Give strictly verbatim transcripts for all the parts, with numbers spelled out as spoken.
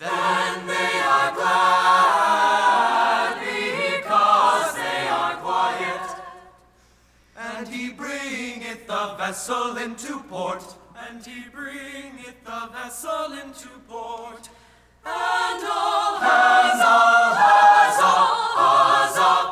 Then they are glad because they are quiet. And he bringeth the vessel into port. And he bringeth the vessel into port. And all hands, all hands, all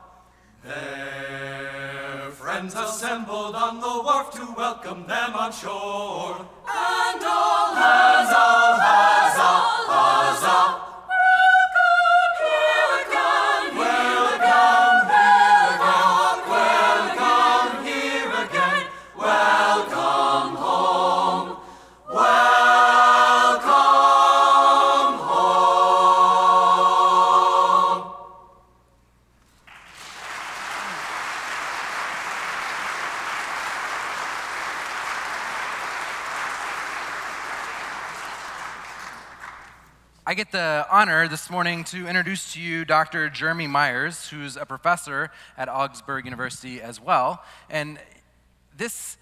their friends assembled on the wharf to welcome them on shore. And all hands, all hands, all huzzah! Welcome here again, here again, here again. Welcome here again. Welcome home. Welcome home. I get the honor this morning to introduce to you Doctor Jeremy Myers, who's a professor at Augsburg University as well. And this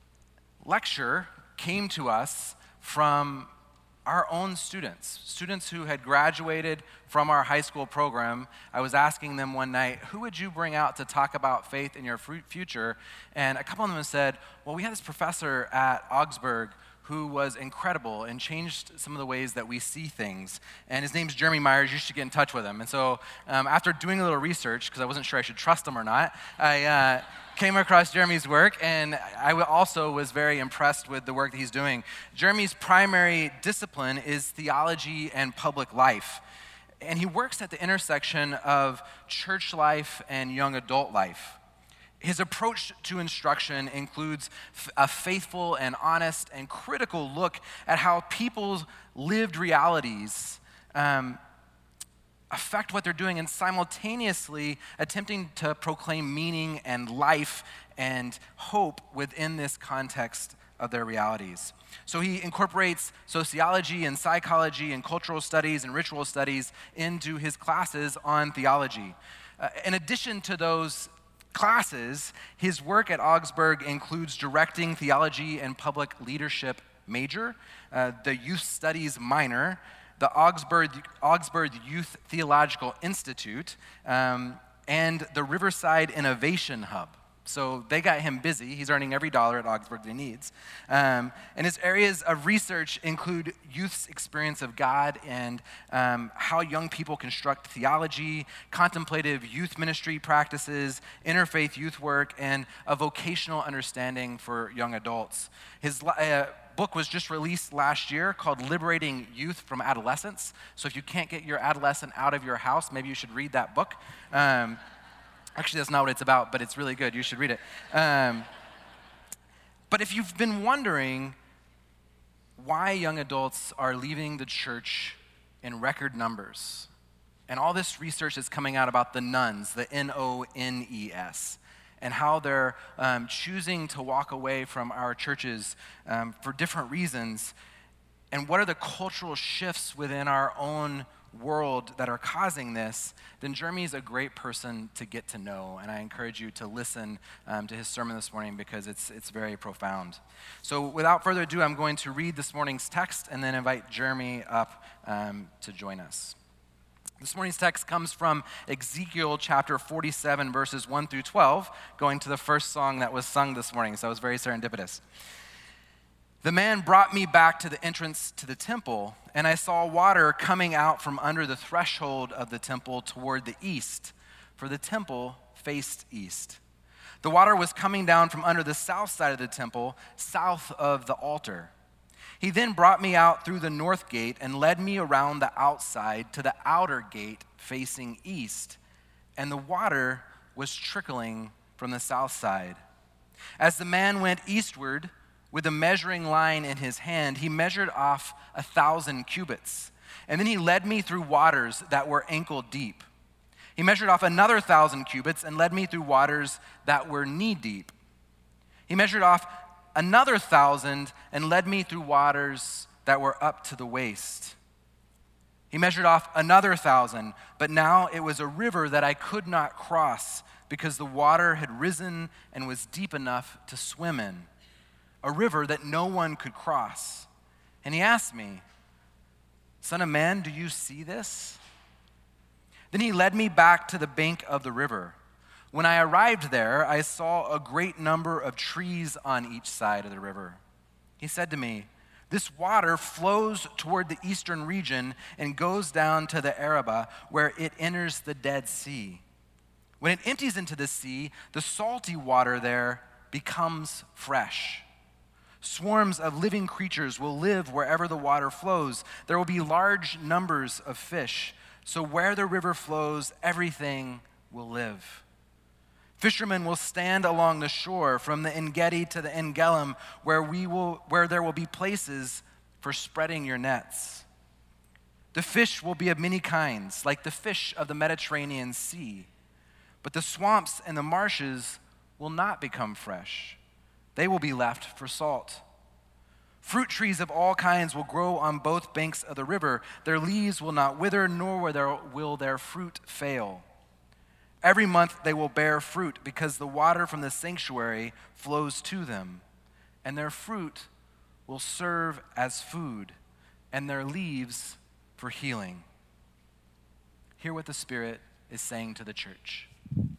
lecture came to us from our own students, students who had graduated from our high school program. I was asking them one night, who would you bring out to talk about faith in your future? And a couple of them said, well, we had this professor at Augsburg who was incredible and changed some of the ways that we see things. And his name's Jeremy Myers. You should get in touch with him. And so um, after doing a little research, because I wasn't sure I should trust him or not, I uh, came across Jeremy's work, and I also was very impressed with the work that he's doing. Jeremy's primary discipline is theology and public life. And he works at the intersection of church life and young adult life. His approach to instruction includes a faithful and honest and critical look at how people's lived realities um, affect what they're doing, and simultaneously attempting to proclaim meaning and life and hope within this context of their realities. So he incorporates sociology and psychology and cultural studies and ritual studies into his classes on theology. Uh, in addition to those classes, his work at Augsburg includes directing theology and public leadership major, uh, the youth studies minor, the Augsburg, Augsburg Youth Theological Institute, um, and the Riverside Innovation Hub. So they got him busy. He's earning every dollar at Augsburg that he needs. Um, and his areas of research include youth's experience of God and um, how young people construct theology, contemplative youth ministry practices, interfaith youth work, and a vocational understanding for young adults. His uh, book was just released last year called Liberating Youth from Adolescence. So if you can't get your adolescent out of your house, maybe you should read that book. Um, Actually, that's not what it's about, but it's really good. You should read it. Um, but if you've been wondering why young adults are leaving the church in record numbers, and all this research is coming out about the nones, the N O N E S, and how they're um, choosing to walk away from our churches um, for different reasons, and what are the cultural shifts within our own world that are causing this, then Jeremy is a great person to get to know, and I encourage you to listen um, to his sermon this morning because it's it's very profound. So without further ado, I'm going to read this morning's text and then invite Jeremy up um, to join us. This morning's text comes from Ezekiel chapter forty-seven, verses one through twelve, going to the first song that was sung this morning, so it was very serendipitous. The man brought me back to the entrance to the temple, and I saw water coming out from under the threshold of the temple toward the east, for the temple faced east. The water was coming down from under the south side of the temple, south of the altar. He then brought me out through the north gate and led me around the outside to the outer gate facing east, and the water was trickling from the south side. As the man went eastward, with a measuring line in his hand, he measured off a thousand cubits. And then he led me through waters that were ankle deep. He measured off another thousand cubits and led me through waters that were knee deep. He measured off another thousand and led me through waters that were up to the waist. He measured off another thousand, but now it was a river that I could not cross because the water had risen and was deep enough to swim in. A river that no one could cross. And he asked me, Son of man, do you see this?" Then he led me back to the bank of the river. When I arrived there, I saw a great number of trees on each side of the river. He said to me, "This water flows toward the eastern region and goes down to the Arabah, where it enters the Dead Sea. When it empties into the sea, the salty water there becomes fresh. Swarms of living creatures will live wherever the water flows. There will be large numbers of fish. So where the river flows, everything will live. Fishermen will stand along the shore from the En-Gedi to the En-Gelim, where we will, where there will be places for spreading your nets. The fish will be of many kinds, like the fish of the Mediterranean Sea. But the swamps and the marshes will not become fresh. They will be left for salt. Fruit trees of all kinds will grow on both banks of the river. Their leaves will not wither, nor will their, will their fruit fail. Every month they will bear fruit, because the water from the sanctuary flows to them, and their fruit will serve as food, and their leaves for healing." Hear what the Spirit is saying to the church.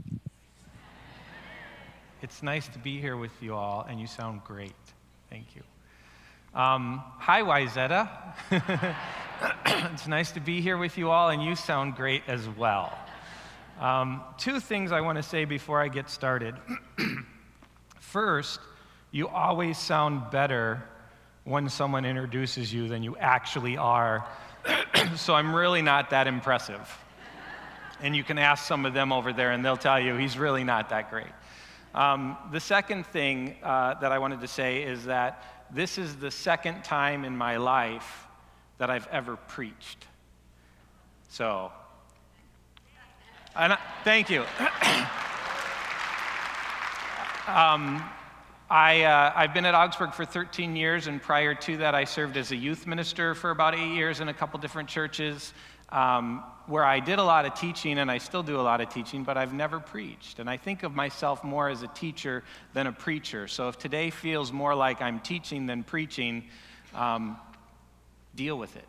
It's nice to be here with you all, and you sound great. Thank you. Um, hi, Wyzetta. It's nice to be here with you all, and you sound great as well. Um, two things I want to say before I get started. First, you always sound better when someone introduces you than you actually are, so I'm really not that impressive. And you can ask some of them over there, and they'll tell you he's really not that great. Um, the second thing uh, that I wanted to say is that this is the second time in my life that I've ever preached. So, and I, thank you. um, I, uh, I've been at Augsburg for thirteen years, and prior to that, I served as a youth minister for about eight years in a couple different churches, um, where I did a lot of teaching, and I still do a lot of teaching, but I've never preached. And I think of myself more as a teacher than a preacher. So if today feels more like I'm teaching than preaching, um, deal with it,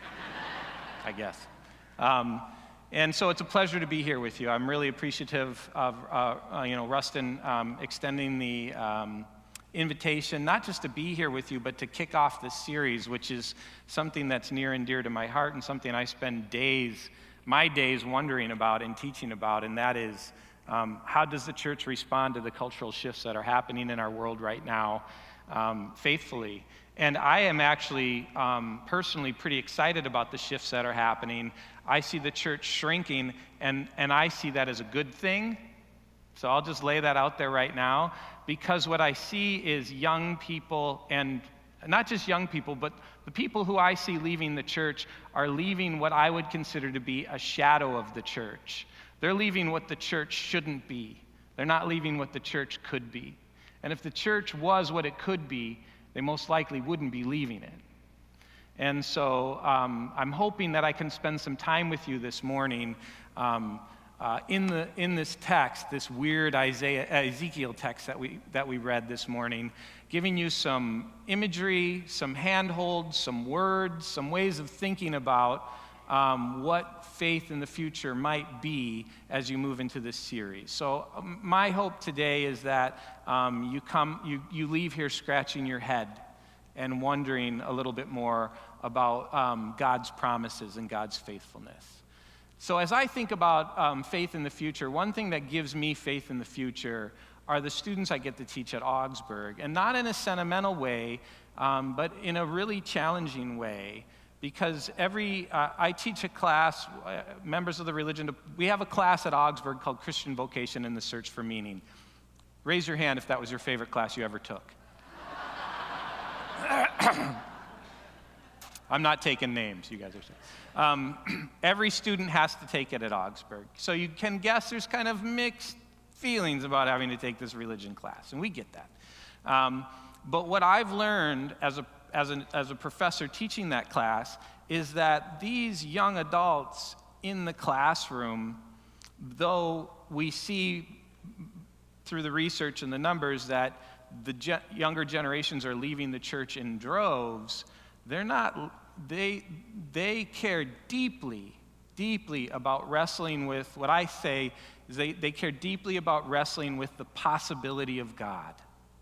I guess. Um, and so it's a pleasure to be here with you. I'm really appreciative of uh, uh, you know, Rustin um, extending the um, invitation, not just to be here with you, but to kick off this series, which is something that's near and dear to my heart and something I spend days, my days wondering about and teaching about, and that is um, how does the church respond to the cultural shifts that are happening in our world right now um, faithfully. And I am actually um, personally pretty excited about the shifts that are happening. I see the church shrinking, and, and I see that as a good thing. So I'll just lay that out there right now, because what I see is young people, and not just young people, but the people who I see leaving the church are leaving what I would consider to be a shadow of the church. They're leaving what the church shouldn't be. They're not leaving what the church could be. And if the church was what it could be, they most likely wouldn't be leaving it. And so um, I'm hoping that I can spend some time with you this morning um, uh, in the in this text, this weird Isaiah, uh, Ezekiel text that we that we read this morning, giving you some imagery, some handholds, some words, some ways of thinking about um, what faith in the future might be as you move into this series. So um, my hope today is that um, you come, you, you leave here scratching your head and wondering a little bit more about um, God's promises and God's faithfulness. So as I think about um, faith in the future, one thing that gives me faith in the future are the students I get to teach at Augsburg, and not in a sentimental way, um, but in a really challenging way. Because every, uh, I teach a class, uh, members of the religion, we have a class at Augsburg called Christian Vocation and the Search for Meaning. Raise your hand if that was your favorite class you ever took. I'm not taking names, you guys are saying. Um, every student has to take it at Augsburg. So you can guess there's kind of mixed feelings about having to take this religion class, and we get that. Um, but what I've learned as a As a, as a professor teaching that class, is that these young adults in the classroom, though we see through the research and the numbers that the ge- younger generations are leaving the church in droves, they're not they, they care deeply, deeply about wrestling with, what I say is they, they care deeply about wrestling with the possibility of God.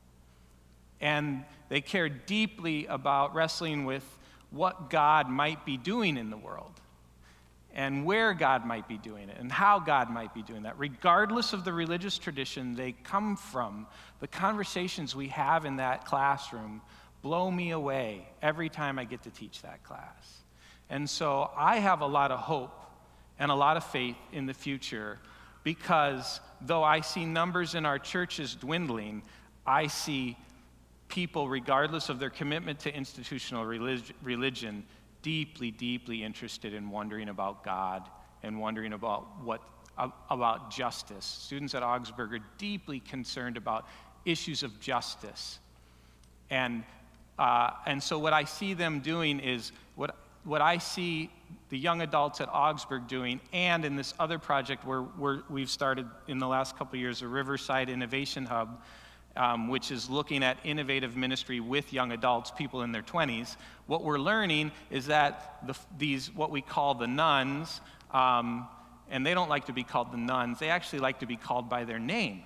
And they care deeply about wrestling with what God might be doing in the world, and where God might be doing it, and how God might be doing that. Regardless of the religious tradition they come from, the conversations we have in that classroom blow me away every time I get to teach that class. And so I have a lot of hope and a lot of faith in the future, because though I see numbers in our churches dwindling, I see people, regardless of their commitment to institutional relig- religion, deeply, deeply interested in wondering about God and wondering about what about justice. Students at Augsburg are deeply concerned about issues of justice. And uh, and so what I see them doing is, what what I see the young adults at Augsburg doing, and in this other project where we're, we've started in the last couple of years, a Riverside Innovation Hub, Um, which is looking at innovative ministry with young adults, people in their twenties. What we're learning is that the, these, what we call the nuns, um, and they don't like to be called the nuns, they actually like to be called by their name.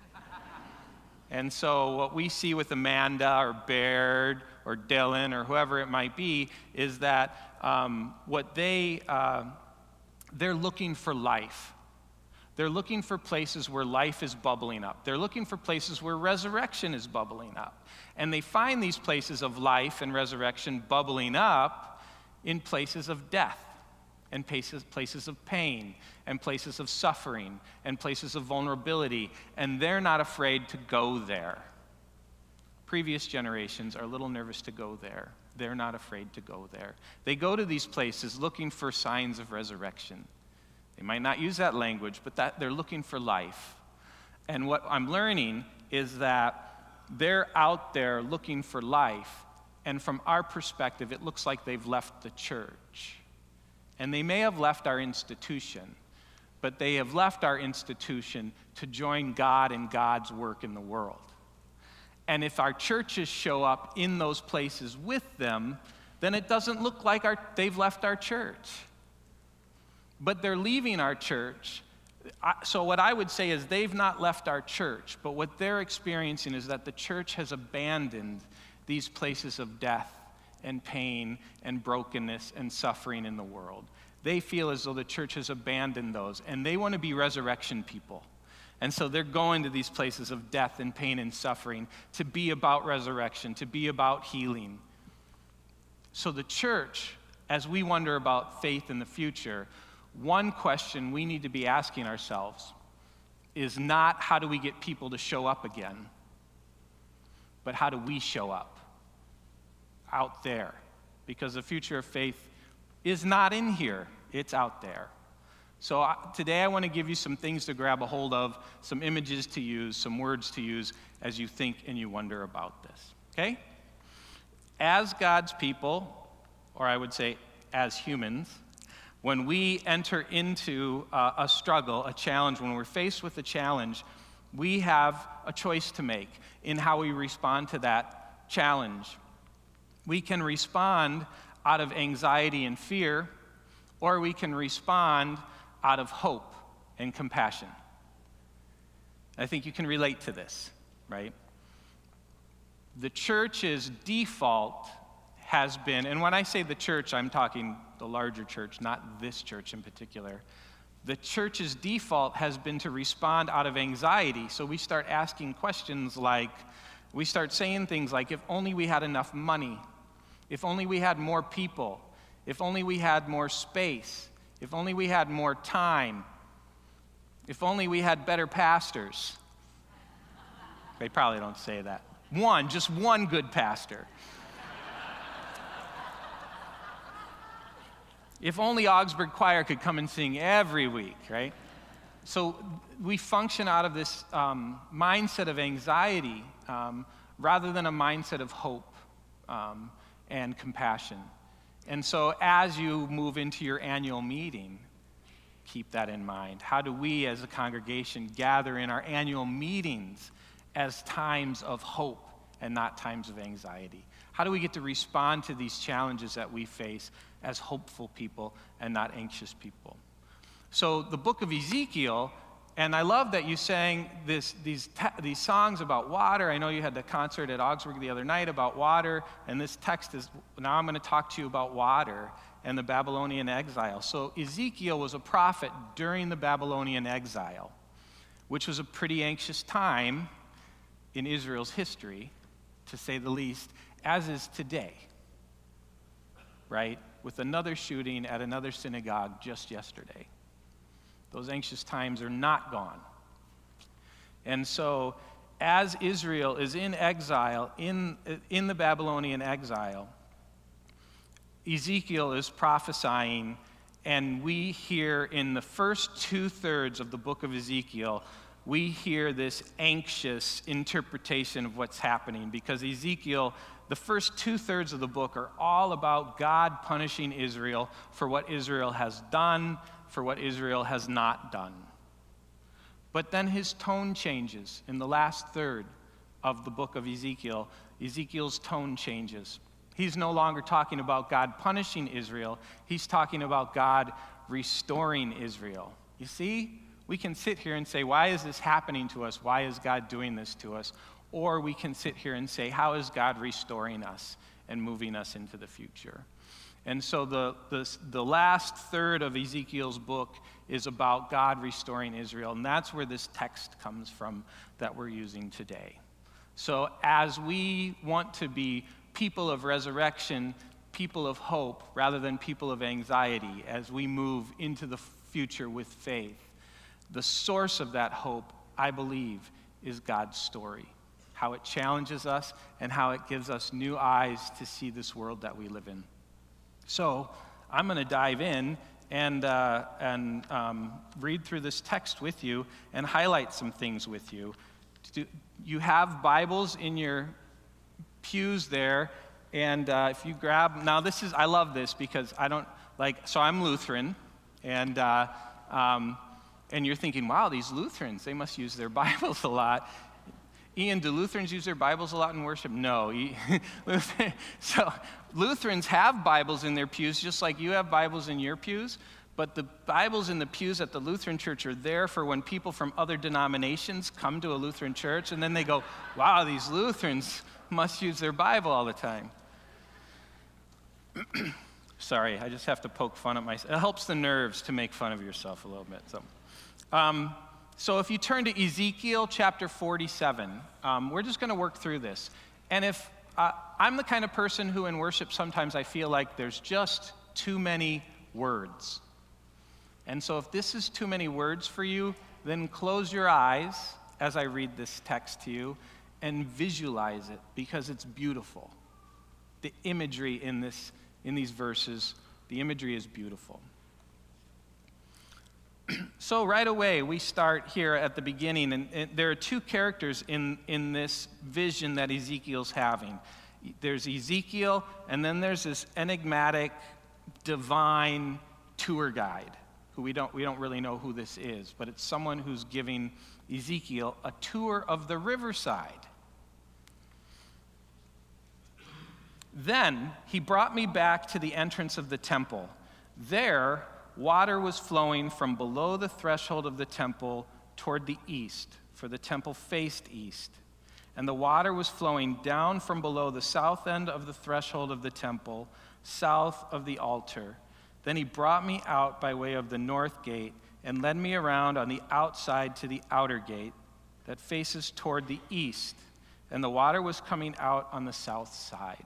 And so what we see with Amanda or Baird or Dylan or whoever it might be is that um, what they, uh, they're looking for life. They're looking for places where life is bubbling up. They're looking for places where resurrection is bubbling up. And they find these places of life and resurrection bubbling up in places of death, and places, places of pain, and places of suffering, and places of vulnerability. And they're not afraid to go there. Previous generations are a little nervous to go there. They're not afraid to go there. They go to these places looking for signs of resurrection. They might not use that language, but that they're looking for life. And what I'm learning is that they're out there looking for life, and from our perspective, it looks like they've left the church. And they may have left our institution, but they have left our institution to join God and God's work in the world. And if our churches show up in those places with them, then it doesn't look like our, they've left our church. But they're leaving our church. So what I would say is they've not left our church, but what they're experiencing is that the church has abandoned these places of death and pain and brokenness and suffering in the world. They feel as though the church has abandoned those, and they want to be resurrection people. And so they're going to these places of death and pain and suffering to be about resurrection, to be about healing. So the church, as we wonder about faith in the future, one question we need to be asking ourselves is not how do we get people to show up again, but how do we show up out there? Because the future of faith is not in here, it's out there. So uh, today I want to give you some things to grab a hold of, some images to use, some words to use as you think and you wonder about this, okay? As God's people, or I would say as humans, when we enter into uh, a struggle, a challenge, when we're faced with a challenge, we have a choice to make in how we respond to that challenge. We can respond out of anxiety and fear, or we can respond out of hope and compassion. I think you can relate to this, right? The church's default has been, and when I say the church, I'm talking the larger church, not this church in particular. The church's default has been to respond out of anxiety. So we start asking questions like, we start saying things like, if only we had enough money, if only we had more people, if only we had more space, if only we had more time, if only we had better pastors. They probably don't say that. One, just one good pastor. If only Augsburg Choir could come and sing every week, right? So we function out of this um, mindset of anxiety um, rather than a mindset of hope um, and compassion. And so as you move into your annual meeting, keep that in mind. How do we as a congregation gather in our annual meetings as times of hope and not times of anxiety? How How do we get to respond to these challenges that we face as hopeful people and not anxious people? So the book of Ezekiel, and I love that you sang this, these, these songs about water. I know you had the concert at Augsburg the other night about water, and this text is, now I'm going to talk to you about water and the Babylonian exile. So Ezekiel was a prophet during the Babylonian exile, which was a pretty anxious time in Israel's history, to say the least, as is today, right? With another shooting at another synagogue just yesterday. Those anxious times are not gone. And so, as Israel is in exile, in, in the Babylonian exile, Ezekiel is prophesying, and we hear in the first two-thirds of the book of Ezekiel, we hear this anxious interpretation of what's happening, because Ezekiel, the first two-thirds of the book are all about God punishing Israel for what Israel has done, for what Israel has not done. But then his tone changes in the last third of the book of Ezekiel. Ezekiel's tone changes. He's no longer talking about God punishing Israel. He's talking about God restoring Israel. You see? We can sit here and say, why is this happening to us? Why is God doing this to us? Or we can sit here and say, how is God restoring us and moving us into the future? And so the, the, the last third of Ezekiel's book is about God restoring Israel, and that's where this text comes from that we're using today. So as we want to be people of resurrection, people of hope, rather than people of anxiety, as we move into the future with faith, the source of that hope, I believe, is God's story, how it challenges us and how it gives us new eyes to see this world that we live in. So I'm going to dive in and, uh, and um, read through this text with you and highlight some things with you. Do, you have Bibles in your pews there, and uh, if you grab, now this is, I love this because I don't, like, so I'm Lutheran, and uh, um, and you're thinking, wow, these Lutherans, they must use their Bibles a lot. Ian, do Lutherans use their Bibles a lot in worship? No. So Lutherans have Bibles in their pews just like you have Bibles in your pews, but the Bibles in the pews at the Lutheran church are there for when people from other denominations come to a Lutheran church, and then they go, wow, these Lutherans must use their Bible all the time. Sorry, I just have to poke fun at myself. It helps the nerves to make fun of yourself a little bit. So. Um, So if you turn to Ezekiel chapter forty-seven, um, we're just going to work through this. And if uh, I'm the kind of person who in worship sometimes I feel like there's just too many words. And so if this is too many words for you, then close your eyes as I read this text to you and visualize it, because it's beautiful. The imagery in this, in these verses, the imagery is beautiful. So right away, we start here at the beginning, and, and there are two characters in, in this vision that Ezekiel's having. There's Ezekiel, and then there's this enigmatic, divine tour guide, who we don't, we don't really know who this is, but it's someone who's giving Ezekiel a tour of the riverside. Then he brought me back to the entrance of the temple. There, water was flowing from below the threshold of the temple toward the east, for the temple faced east. And the water was flowing down from below the south end of the threshold of the temple, south of the altar. Then he brought me out by way of the north gate and led me around on the outside to the outer gate that faces toward the east. And the water was coming out on the south side.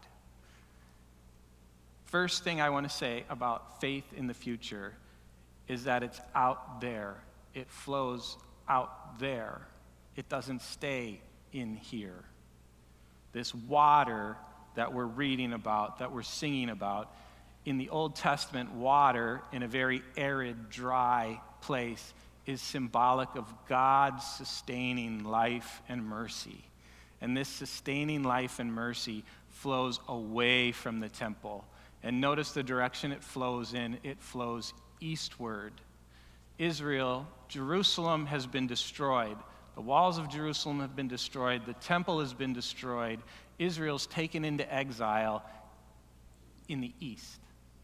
First thing I want to say about faith in the future is that it's out there. It flows out there. It doesn't stay in here. This water that we're reading about, that we're singing about, in the Old Testament, water in a very arid, dry place is symbolic of God's sustaining life and mercy. And this sustaining life and mercy flows away from the temple. And notice the direction it flows in. It flows eastward. Israel, Jerusalem has been destroyed. The walls of Jerusalem have been destroyed. The temple has been destroyed. Israel's taken into exile in the east.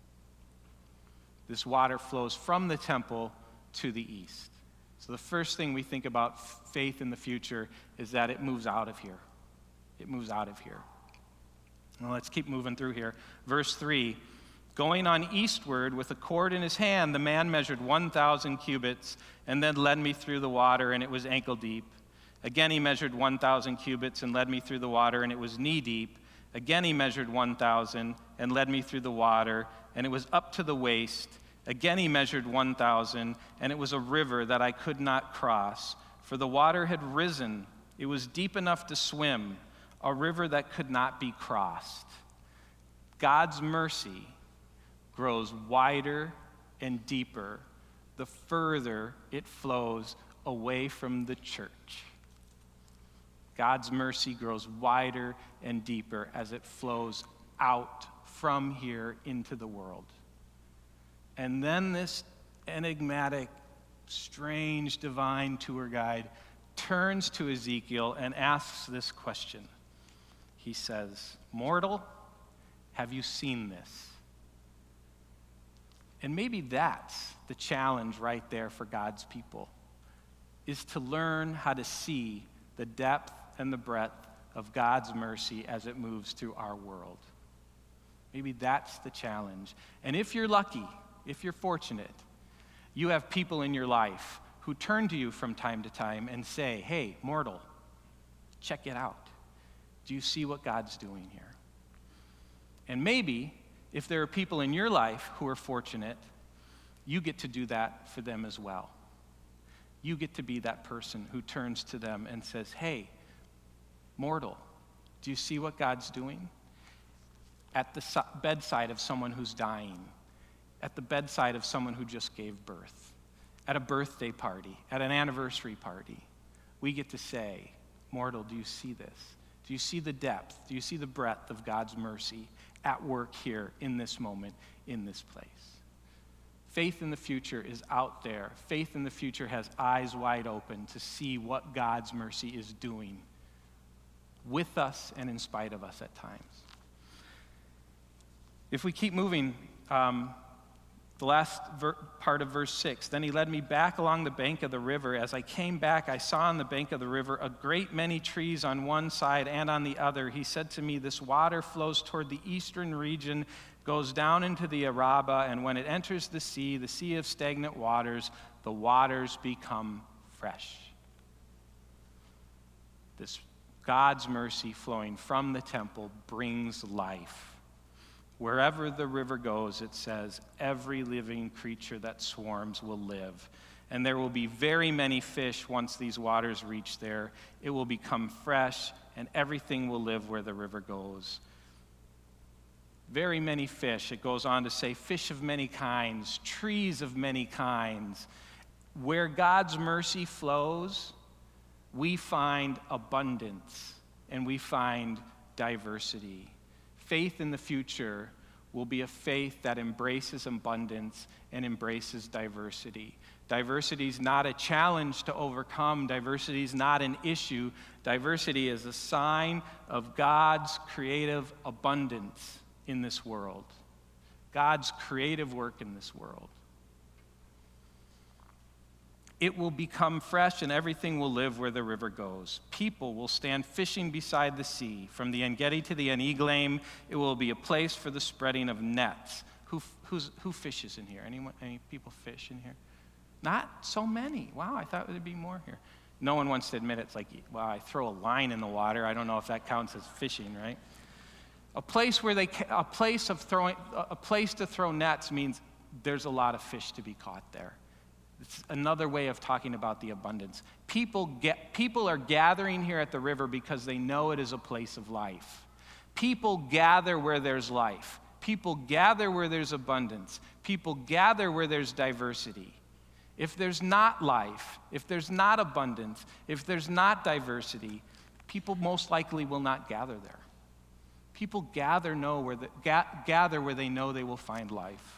This water flows from the temple to the east. So the first thing we think about faith in the future is that it moves out of here. It moves out of here. Well, let's keep moving through here. Verse three, going on eastward with a cord in his hand, the man measured one thousand cubits and then led me through the water, and it was ankle deep. Again he measured one thousand cubits and led me through the water, and it was knee deep. Again he measured one thousand and led me through the water, and it was up to the waist. Again he measured one thousand, and it was a river that I could not cross, for the water had risen. It was deep enough to swim, a river that could not be crossed. God's mercy grows wider and deeper the further it flows away from the church. God's mercy grows wider and deeper as it flows out from here into the world. And then this enigmatic, strange, divine tour guide turns to Ezekiel and asks this question. He says, "Mortal, have you seen this?" And maybe that's the challenge right there for God's people, is to learn how to see the depth and the breadth of God's mercy as it moves through our world. Maybe that's the challenge. And if you're lucky, if you're fortunate, you have people in your life who turn to you from time to time and say, "Hey, mortal, check it out. Do you see what God's doing here?" And maybe, if there are people in your life who are fortunate, you get to do that for them as well. You get to be that person who turns to them and says, "Hey, mortal, do you see what God's doing?" At the bedside of someone who's dying, at the bedside of someone who just gave birth, at a birthday party, at an anniversary party, we get to say, "Mortal, do you see this? Do you see the depth? Do you see the breadth of God's mercy at work here in this moment, in this place?" Faith in the future is out there. Faith in the future has eyes wide open to see what God's mercy is doing with us and in spite of us at times. If we keep moving, um, the last ver- part of verse six, then he led me back along the bank of the river. As I came back, I saw on the bank of the river a great many trees on one side and on the other. He said to me, "This water flows toward the eastern region, goes down into the Araba, and when it enters the sea, the sea of stagnant waters, the waters become fresh." This God's mercy flowing from the temple brings life. Wherever the river goes, it says, every living creature that swarms will live. And there will be very many fish once these waters reach there. It will become fresh, and everything will live where the river goes. Very many fish. It goes on to say, fish of many kinds, trees of many kinds. Where God's mercy flows, we find abundance, and we find diversity. Faith in the future will be a faith that embraces abundance and embraces diversity. Diversity is not a challenge to overcome. Diversity is not an issue. Diversity is a sign of God's creative abundance in this world, God's creative work in this world. It will become fresh, and everything will live where the river goes. People will stand fishing beside the sea. From the En-Gedi to the En-Eglaim, it will be a place for the spreading of nets. Who, who's, who fishes in here? Anyone, any people fish in here? Not so many. Wow, I thought there'd be more here. No one wants to admit it. It's like, wow, I throw a line in the water. I don't know if that counts as fishing, right? A place where they, a place of throwing, a place to throw nets means there's a lot of fish to be caught there. It's another way of talking about the abundance. People get, people are gathering here at the river because they know it is a place of life. People gather where there's life. People gather where there's abundance. People gather where there's diversity. If there's not life, if there's not abundance, if there's not diversity, people most likely will not gather there. People gather, know where the, ga- gather where they know they will find life.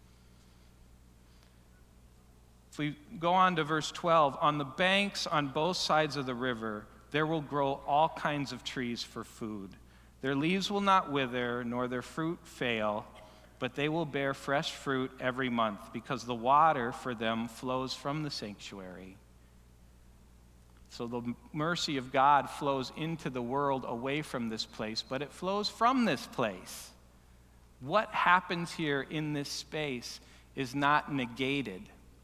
If we go on to verse twelve, on the banks on both sides of the river, there will grow all kinds of trees for food. Their leaves will not wither, nor their fruit fail, but they will bear fresh fruit every month, because the water for them flows from the sanctuary. So the mercy of God flows into the world away from this place, but it flows from this place. What happens here in this space is not negated.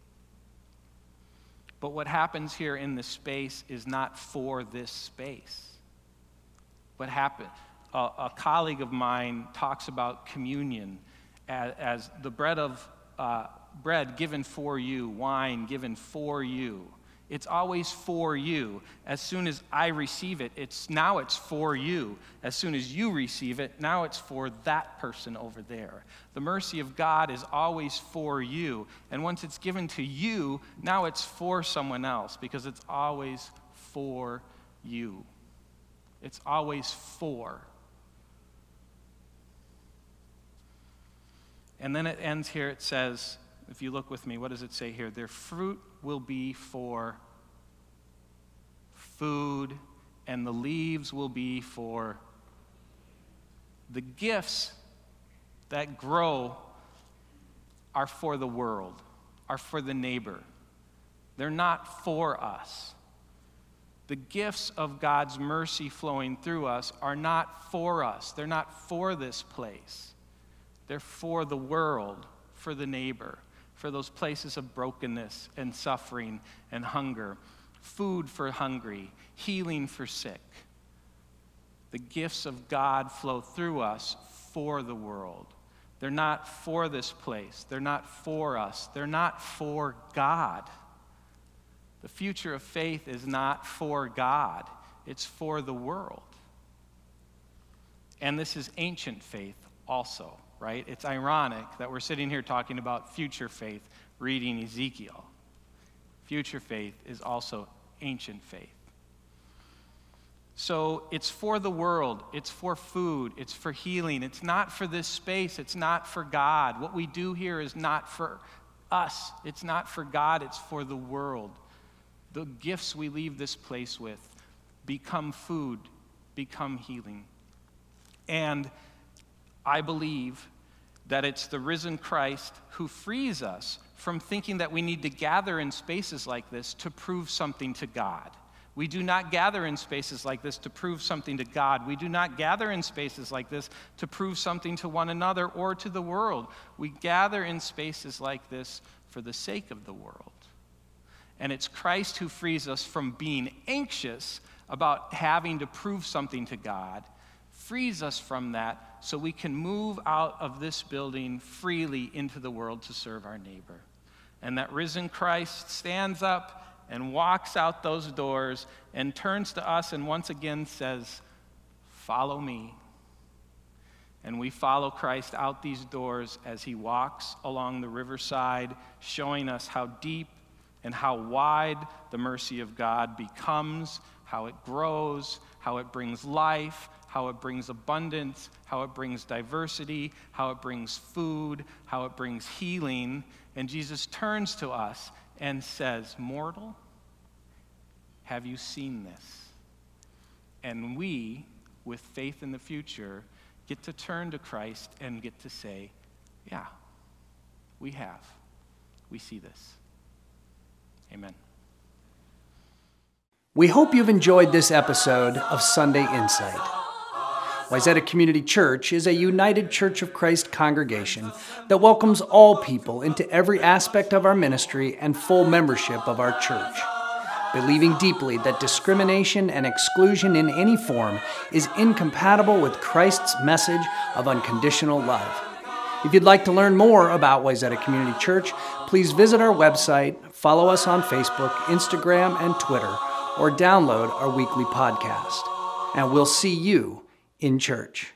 But what happens here in this space is not for this space. What happened? A, a colleague of mine talks about communion as, as the bread of uh, bread given for you, wine given for you. It's always for you. As soon as I receive it, it's now it's for you. As soon as you receive it, now it's for that person over there. The mercy of God is always for you. And once it's given to you, now it's for someone else, because it's always for you. It's always for. And then it ends here, it says, if you look with me, what does it say here? Their fruit will be for food, and the leaves will be for the gifts that grow are for the world, are for the neighbor. They're not for us. The gifts of God's mercy flowing through us are not for us. They're not for this place. They're for the world, for the neighbor, for those places of brokenness and suffering and hunger, food for hungry, healing for sick. The gifts of God flow through us for the world. They're not for this place. They're not for us. They're not for God. The future of faith is not for God. It's for the world. And this is ancient faith also, right? It's ironic that we're sitting here talking about future faith, reading Ezekiel. Future faith is also ancient faith. So it's for the world, it's for food, it's for healing. It's not for this space, it's not for God. What we do here is not for us, it's not for God, it's for the world. The gifts we leave this place with become food, become healing. And I believe that it's the risen Christ who frees us from thinking that we need to gather in spaces like this to prove something to God. We do not gather in spaces like this to prove something to God. We do not gather in spaces like this to prove something to one another or to the world. We gather in spaces like this for the sake of the world. And it's Christ who frees us from being anxious about having to prove something to God, frees us from that so we can move out of this building freely into the world to serve our neighbor. And that risen Christ stands up and walks out those doors and turns to us and once again says, "Follow me." And we follow Christ out these doors as he walks along the riverside, showing us how deep and how wide the mercy of God becomes, how it grows, how it brings life, how it brings abundance, how it brings diversity, how it brings food, how it brings healing. And Jesus turns to us and says, "Mortal, have you seen this?" And we, with faith in the future, get to turn to Christ and get to say, "Yeah, we have. We see this." Amen. We hope you've enjoyed this episode of Sunday Insight. Wayzata Community Church is a United Church of Christ congregation that welcomes all people into every aspect of our ministry and full membership of our church, believing deeply that discrimination and exclusion in any form is incompatible with Christ's message of unconditional love. If you'd like to learn more about Wayzata Community Church, please visit our website, follow us on Facebook, Instagram, and Twitter, or download our weekly podcast. And we'll see you in church.